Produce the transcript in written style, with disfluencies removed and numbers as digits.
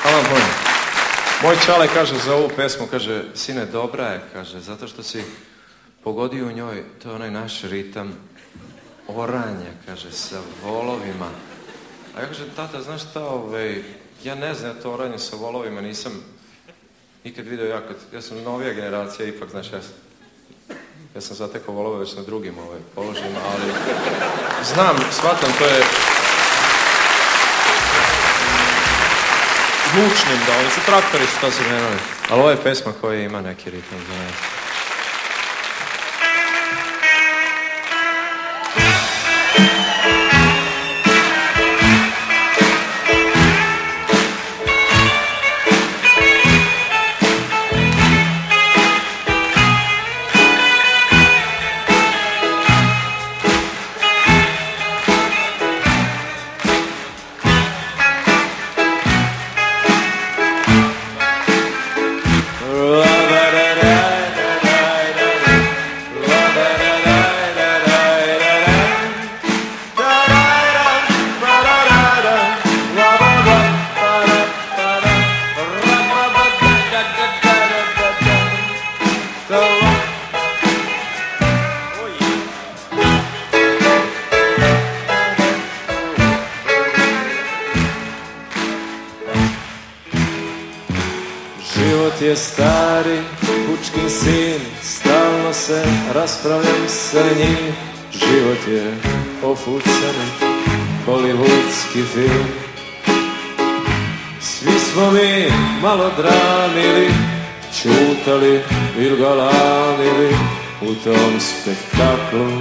Hvala puno. Moj čale kaže za ovu pesmu, kaže, sine, dobra je, kaže, zato što si pogodio u njoj, to je onaj naš ritam oranja, kaže, sa volovima. A ja kažem, tata, znaš šta, ja ne znam, to oranje sa volovima nisam nikad vidio, ja sam novija generacija, ipak, znaš, ja sam zatekao volove već na drugim položajima, ali znam, shvatam, to je zvučnim, da, oni su traktori su to zamenili, ali ovo je pesma koja ima neki ritam za nas. Život je stari, kučkin sin, stalno se raspravljam sa njim. Život je ofucani, hollywoodski film. Svi smo mi malo dramili, čutali ili galamili u tom spektaklu.